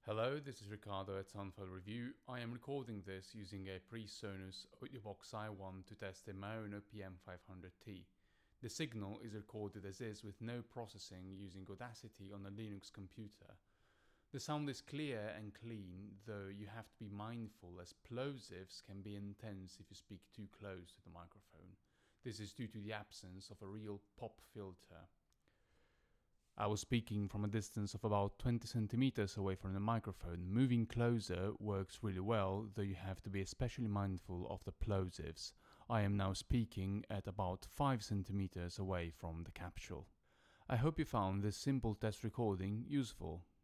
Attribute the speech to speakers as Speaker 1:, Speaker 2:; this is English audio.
Speaker 1: Hello, this is Ricardo at Soundfile Review. I am recording this using a PreSonus Audiobox i1 to test a Maono PM500T. The signal is recorded as is with no processing using Audacity on a Linux computer. The sound is clear and clean, though you have to be mindful as plosives can be intense if you speak too close to the microphone. This is due to the absence of a real pop filter. I was speaking from a distance of about 20 centimeters away from the microphone. Moving closer works really well, though you have to be especially mindful of the plosives. I am now speaking at about 5 centimeters away from the capsule. I hope you found this simple test recording useful.